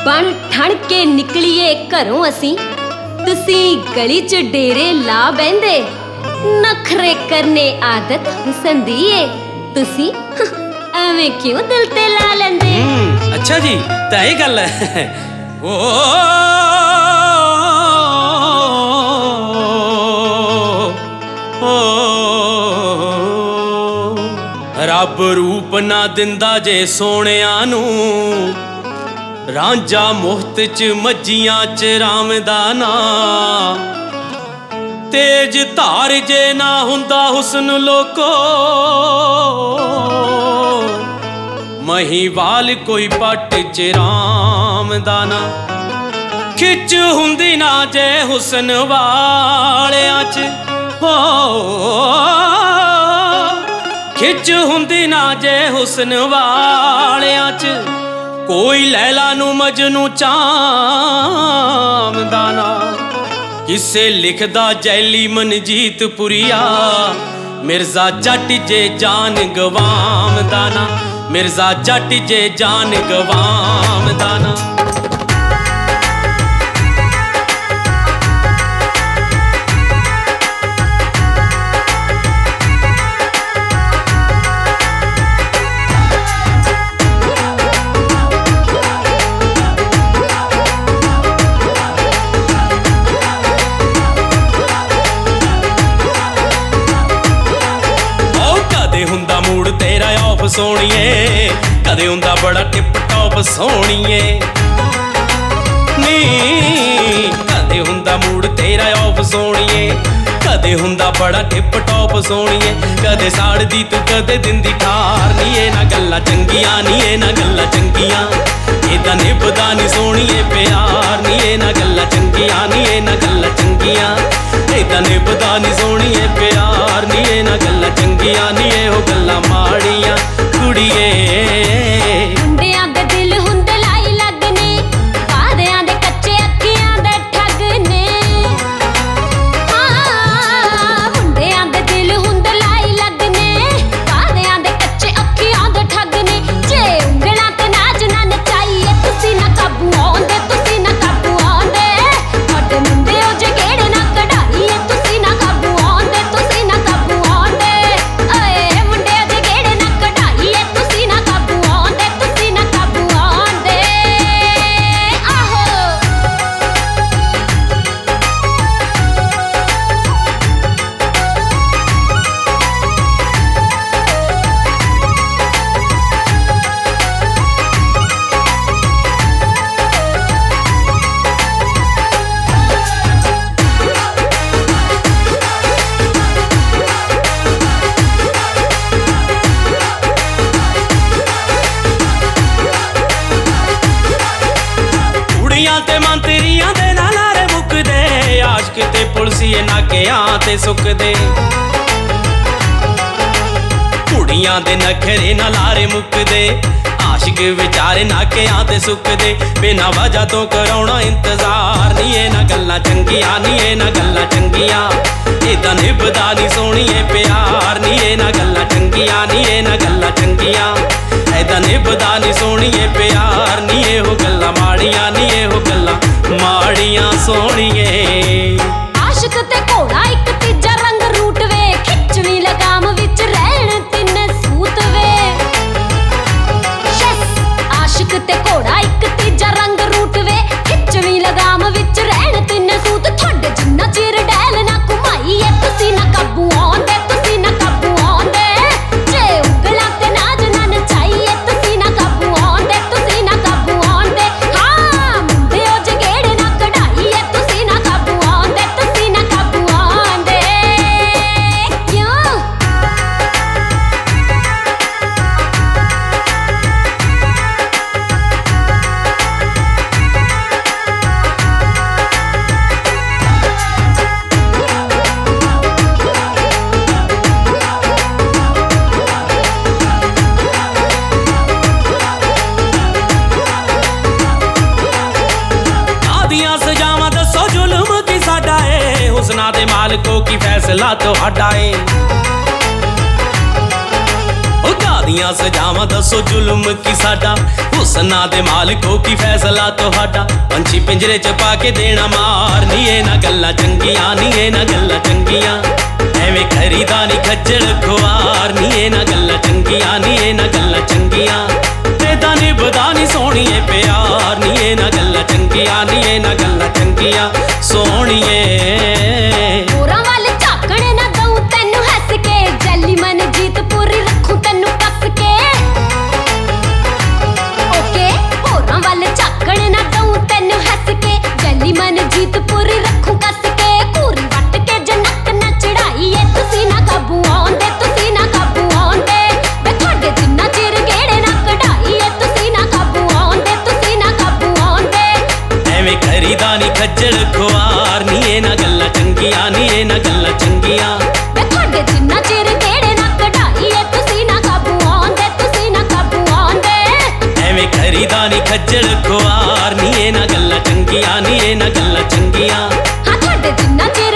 बन ठण के निकलीए घरों असी, तुसी गली च डेरे ला बहंदे। नखरे करने आदत हुसन दी है, तुसी एवें क्यों दिल ते ला लेंदे? अच्छा जी, तां ये गल है। रब रूप ना दिंदा जे सोहणिया नूं, रांझा मुफ्त च मज्जियां च रामदा ना। तेज धार जे ना हुंदा हुस्न लोको, महीवाल कोई पट च रामदा ना। खिच हुंदी ना जे हुस्न वालियां च, हो खिच हुंदी ना जे हुस्न वालियां च। कोई लैला नू मजनू चामदा ना। किसे लिखदा जैली मनजीत पुरिया, मिर्जा जट जे जान गवामदा ना। मिर्जा जट जे जान गवामदा ना। मूड तेरा ऑफ सोहणीए, कदे हुंदा बड़ा टिप टॉप सोहणीए नी। कदे हुंदा मूड तेरा ऑफ सोहणीए, कदे हुंदा बड़ा टिप टॉप सोहणीए। कदे साड़दी तू कदे दिंदी ठार नी। ए ना गल्लां चंगियां नी, ए ना गल्लां चंगियां, एदा निभदा नी सोहणीए प्यार नी। ए ना गल्लां चंगियां नी, ए ना गल्लां चंगियां, एदा निभदा नी सोहणीए प्यार नी। ए ना गल्लां चंगियां नी, ए हो गल्लां माड़ियां कुड़िए। मुंडियां दे दिल हुंदे लाई लगने, वादियां दे कच्चे अखियां दे ठगने। हाँ, मुंडियां दे दिल हुंदे लाई लगने, वादियां दे कच्चे अखियां दे ठगने। जे उंगलां ते नाच ना नचाईए, तुसी ना काबू आउंदे, तुसी ना काबू आउंदे। तुहाडे मुंडे ओ जे गेड़े ना कढाईए, तुसी ना काबू आउंदे, तुसी ना काबू आउंदे। ओए मुंडे ओ जे गेड़े ना कढाईए, तुसी ना काबू आउंदे, तुसी ना काबू आउंदे। आहो कुड़ियां ते मंतरियां दे ना लारे मुकदे, आशिक ते पुलसिए नाकियां ते सुकदे। कुड़ियां दे नखरे ना लारे मुकदे, आशिक विचारे नाकियां ते सुकदे। बिना वजह तो कराउणा इंतजार नी। ए ना गल्लां चंगियां नी, ए ना गल्लां चंगियां, एदा निभदा नी सोहणीए प्यार नी। ए ना गल्लां चंगियां नी, ए ना गल्लां चंगियां, एदा निभदा नी सोहणीए प्यार नी। ए हो गल्लां माड़ियां नी, ए हो गल्लां माड़ियां सोहणीए। आशिक ते घोड़ा एक तीजा रंग रूट वे, खिचवी लगाम विच रहण तिन सूत वे। आशिक ते घोड़ा एक तीजा रंग रूट वे, खिचवी लगाम विच रहण तिन सूत। थोड़े जिन्ना चिर डैल ना घुमाईए, तुसी ना काबू आउंदे, तुसी ना काबू आउंदे। जे उंगलां ते नाच ना नचाईए, तुसी ना काबू आउंदे, तुसी ना काबू आउंदे। हाँ, मुंडे ओ जे गेड़े ना कढाईए, तुसी ना काबू आउंदे, तुसी ना काबू आउंदे। क्यों? आदियां सजावां दसो जुल्म की साडा ए, हुस्ना दे मालको की फैसला तुहाडा ए। ਸਾਰੀਆਂ ਸਜ਼ਾਵਾਂ ਦੱਸੋ ਜ਼ੁਲਮ ਕੀ ਸਾਡਾ, ਹੁਸਨਾ ਦੇ ਮਾਲਕੋ ਕੀ ਫੈਸਲਾ ਤੁਹਾਡਾ। ਪੰਛੀ ਪਿੰਜਰੇ ਚ ਪਾ ਕੇ ਦੇਣਾ ਮਾਰ, ਨੀ ਇਹ ਨਾ ਗੱਲਾਂ ਚੰਗੀਆਂ, ਨੀ ਇਹ ਨਾ ਗੱਲਾਂ ਚੰਗੀਆਂ। ਐਵੇਂ ਕਰੀਦਾ ਨੀ ਖੱਜਲ ਖੁਆਰ, ਨੀ ਇਹ ਨਾ ਗੱਲਾਂ ਚੰਗੀਆਂ, ਨੀ ਇਹ ਨਾ ਗੱਲਾਂ ਚੰਗੀਆਂ। ਏਦਾਂ ਨਿਭਦਾ ਨੀ ਸੋਹਣੀਏ ਪਿਆਰ, ਨੀ ਇਹ ਨਾ ਗੱਲਾਂ ਚੰਗੀਆਂ, ਨੀ ਇਹ ਨਾ ਗੱਲਾਂ ਚੰਗੀਆਂ ਸੋਹਣੀਏ। ਹੋਰਾਂ ਵੱਲ ਝਾਕਣ ਨਾ ਦਊ ਤੈਨੂੰ ਹੱਸ ਕੇ, ਜੈਲੀ ਮਨਜੀਤ ਪੂਰੀ ਰੱਖੂ ਤੈਨੂੰ ਕੱਸ ਕੇ। ਓਕੇ ਹੋਰਾਂ ਵੱਲ ਝਾਕਣ ਨਾ ਦਊ ਤੈਨੂੰ ਹੱਸ ਕੇ, ਜੈਲੀ ਮਨਜੀਤ ਪੂਰੀ ਰੱਖੂ ਕੱਸ ਕੇ। ਘੂਰੀ ਵੱਟ ਕੇ ਜਨਕ ਨਾ ਚੜਾਈਏ, ਤੁਸੀਂ ਨਾ ਕਾਬੂ ਆਉਂਦੇ, ਤੁਸੀਂ ਨਾ ਕਾਬੂ ਆਉਂਦੇ। ਵੇ ਤੁਹਾਡੇ ਜਿੰਨਾ ਚਿਰ ਗੇੜੇ ਨਾ ਕਢਾਈਏ, ਤੁਸੀਂ ਨਾ ਕਾਬੂ ਆਉਂਦੇ, ਤੁਸੀਂ ਨਾ ਕਾਬੂ ਆਉਂਦੇ। ਐਵੇਂ ਕਰੀਦਾ ਨੀ ਖੱਜਲ ਖੁਆਰ, ਨੀ ਇਹ ਨਾ ਗੱਲਾਂ ਚੰਗੀਆਂ, ਨੀ ਇਹ ਨਾ ਗੱਲਾਂ ਚੰਗੀਆਂ। ਵੇ ਤੁਹਾਡੇ ਜਿੰਨਾ ਚਿਰ ਗੇੜੇ ਨਾ ਕਢਾਈਏ, ਤੁਸੀਂ ਨਾ ਕਾਬੂ ਆਉਂਦੇ, ਤੁਸੀਂ ਨਾ ਕਾਬੂ ਆਉਂਦੇ। ਐਵੇਂ ਕਰੀਦਾ ਨੀ ਖੱਜਲ ਖੁਆਰ, ਨੀ ਇਹ ਨਾ ਗੱਲਾਂ ਚੰਗੀਆਂ, ਨੀ ਇਹ ਨਾ ਗੱਲਾਂ ਚੰਗੀਆਂ। ਹਾਂ ਤੁਹਾਡੇ ਜਿੰਨਾ ਚਿਰ